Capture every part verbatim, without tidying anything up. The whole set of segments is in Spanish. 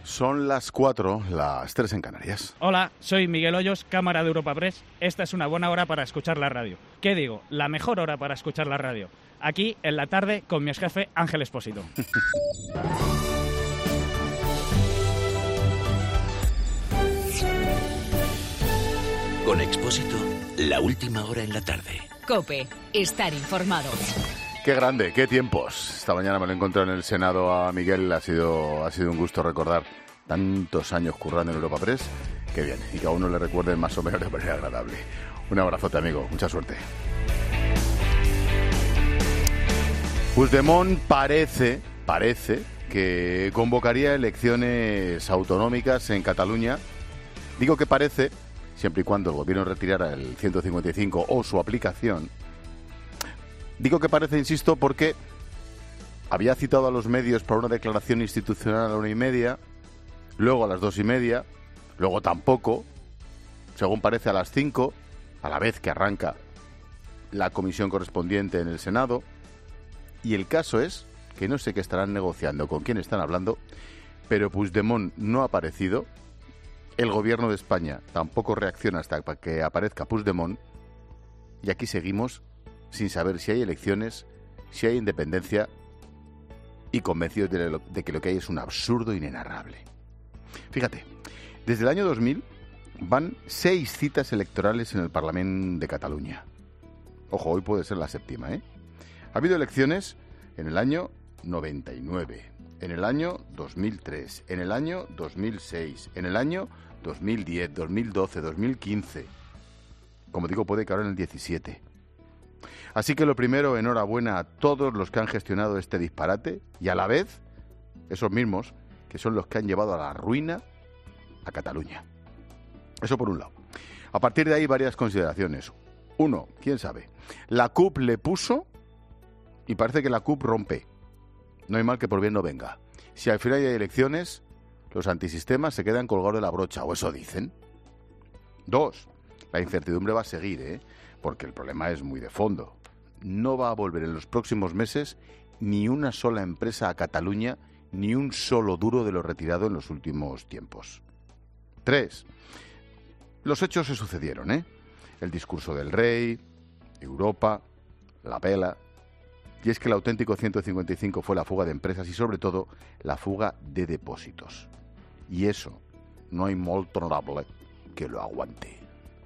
Son las cuatro, las tres en Canarias. Hola, soy Miguel Hoyos, cámara de Europa Press. Esta es una buena hora para escuchar la radio. ¿Qué digo? La mejor hora para escuchar la radio. Aquí, en la tarde, con mi exjefe Ángel Expósito. Con Expósito, la última hora en la tarde. COPE, estar informado. Qué grande, qué tiempos. Esta mañana me lo he encontrado en el Senado a Miguel. Ha sido, ha sido un gusto recordar tantos años currando en Europa Press. Qué bien, y que a uno le recuerden más o menos de manera agradable. Un abrazote, amigo. Mucha suerte. Puigdemont parece, parece que convocaría elecciones autonómicas en Cataluña. Digo que parece, siempre y cuando el gobierno retirara el ciento cincuenta y cinco o su aplicación. Digo que parece, insisto, porque había citado a los medios para una declaración institucional a la una y media, luego a las dos y media, luego tampoco, según parece a las cinco, a la vez que arranca la comisión correspondiente en el Senado. Y el caso es que no sé qué estarán negociando, con quién están hablando, pero Puigdemont no ha aparecido, el gobierno de España tampoco reacciona hasta que aparezca Puigdemont, y aquí seguimos sin saber si hay elecciones, si hay independencia, y convencidos de, lo, de que lo que hay es un absurdo inenarrable. Fíjate, desde el año dos mil van seis citas electorales en el Parlamento de Cataluña. Ojo, hoy puede ser la séptima, ¿eh? Ha habido elecciones en el año noventa y nueve, en el año dos mil tres, en el año dos mil seis, en el año dos mil diez, dos mil doce, dos mil quince. Como digo, puede que ahora en el diecisiete. Así que lo primero, enhorabuena a todos los que han gestionado este disparate y a la vez, esos mismos que son los que han llevado a la ruina a Cataluña. Eso por un lado. A partir de ahí, varias consideraciones. Uno, quién sabe, la C U P le puso y parece que la C U P rompe. No hay mal que por bien no venga. Si al final hay elecciones, los antisistemas se quedan colgados de la brocha, o eso dicen. Dos, la incertidumbre va a seguir, ¿eh? Porque el problema es muy de fondo. No va a volver en los próximos meses ni una sola empresa a Cataluña, ni un solo duro de lo retirado en los últimos tiempos. Tres, los hechos se sucedieron, ¿eh? El discurso del rey, Europa, la pela. Y es que el auténtico ciento cincuenta y cinco fue la fuga de empresas y, sobre todo, la fuga de depósitos. Y eso no hay molt honorable que lo aguante.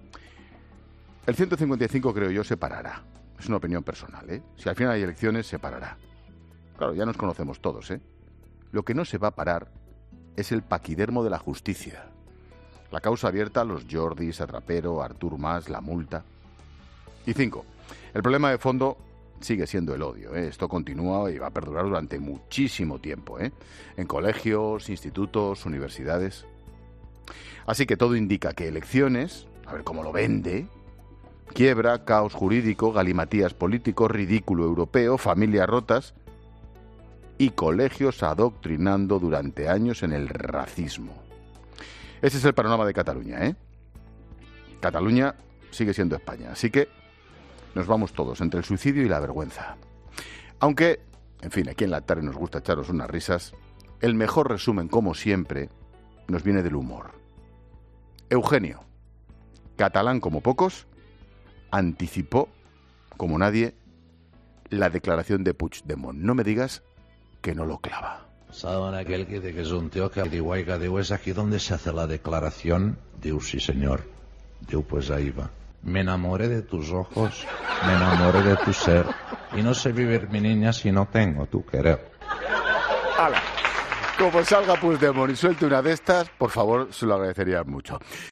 El ciento cincuenta y cinco, creo yo, se parará. Es una opinión personal, ¿eh? Si al final hay elecciones, se parará. Claro, ya nos conocemos todos, ¿eh? Lo que no se va a parar es el paquidermo de la justicia. La causa abierta a los Jordis, a Trapero, a Artur Mas, la multa. Y cinco, el problema de fondo sigue siendo el odio, ¿eh? Esto continúa y va a perdurar durante muchísimo tiempo, ¿eh? En colegios, institutos, universidades. Así que todo indica que elecciones, a ver cómo lo vende, quiebra, caos jurídico, galimatías políticos, ridículo europeo, familias rotas y colegios adoctrinando durante años en el racismo. Ese es el panorama de Cataluña, ¿eh? Cataluña sigue siendo España, así que nos vamos todos entre el suicidio y la vergüenza. Aunque, en fin, aquí en la tarde nos gusta echaros unas risas, el mejor resumen, como siempre, nos viene del humor. Eugenio, catalán como pocos, anticipó, como nadie, la declaración de Puigdemont. No me digas que no lo clava. ¿Saben aquel que dice que es un tío que diu, oiga, diu, es aquí donde se hace la declaración? Diu, sí señor. Diu, pues ahí va. Me enamoré de tus ojos, me enamoré de tu ser, y no sé vivir, mi niña, si no tengo tu querer. ¡Hala! Como salga Puigdemont y suelte una de estas, por favor, se lo agradecería mucho.